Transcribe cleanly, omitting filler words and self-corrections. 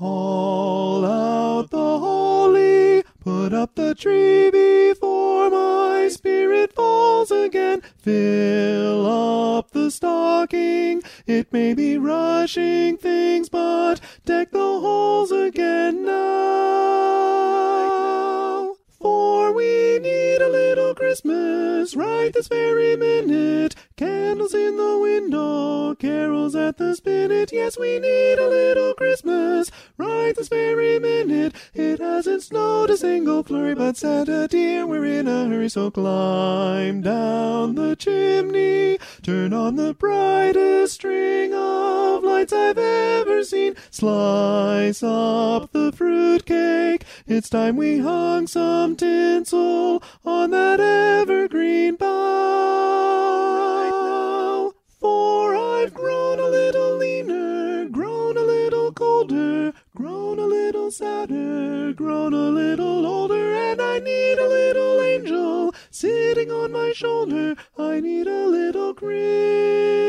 Haul out the holly, put up the tree before my spirit falls again. Fill up the stocking, it may be rushing things, but deck the halls again now. For we need a little Christmas right this very minute. Candles in the window, carols at the spinet. Yes, we need a little Christmas right this very minute. It hasn't snowed a single flurry, but Santa dear, we're in a hurry. So climb down the chimney, turn on the brightest string of lights I've ever seen. Slice up the fruitcake, it's time we hung some tinsel on that evergreen bough. Now, for I've grown a little leaner, grown a little colder, grown a little sadder, grown a little older, and I need a little angel sitting on my shoulder. I need a little Christmas.